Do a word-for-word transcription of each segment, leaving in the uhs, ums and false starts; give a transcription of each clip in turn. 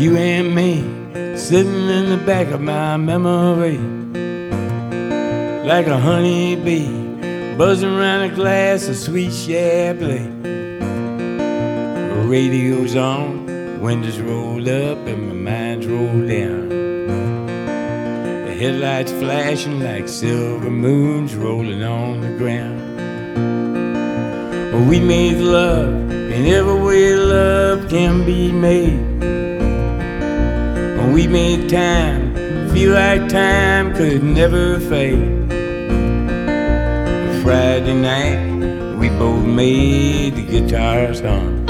You and me, sitting in the back of my memory, like a honeybee, buzzing around a glass of sweet Chablis. Radio's on, windows rolled up and my mind's rolled down. The headlights flashing like silver moons rolling on the ground. We made love in every way love can be made. We made time feel like time could never fade. Friday night, we both made the guitars hum.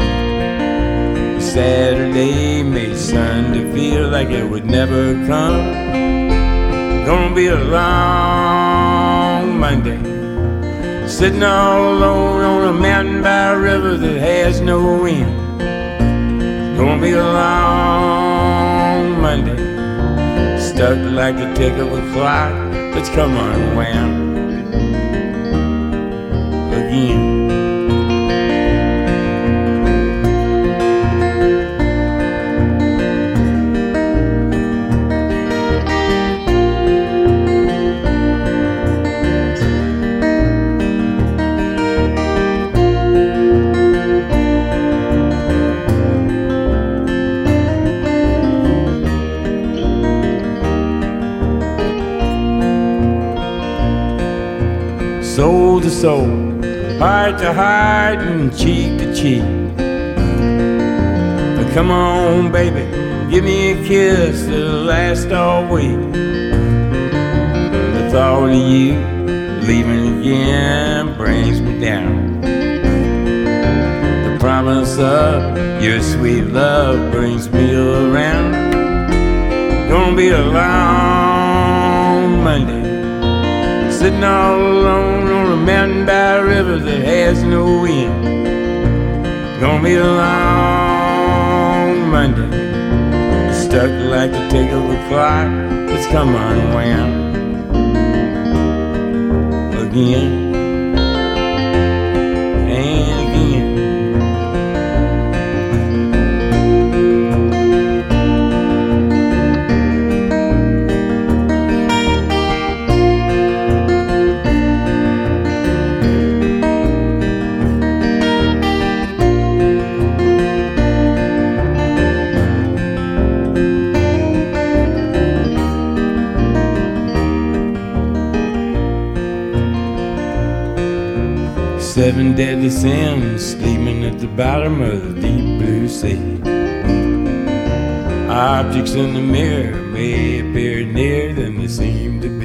Saturday made Sunday feel like it would never come. Gonna be a long Monday, sitting all alone on a mountain by a river that has no wind. Gonna be a long Monday, stuck like the tick of a clock that's come unwound again. Soul to soul, heart to heart, and cheek to cheek. But come on, baby, give me a kiss that'll last all week. The thought of you leaving again brings me down. The promise of your sweet love brings me around. Gonna be a long Monday, sitting all alone on a mountain by a river that has no wind. Gonna be a long Monday, stuck like the tick of a clock that's come unwound again and again. Seven deadly sins sleeping at the bottom of the deep blue sea. Objects in the mirror may appear nearer than they seem to be.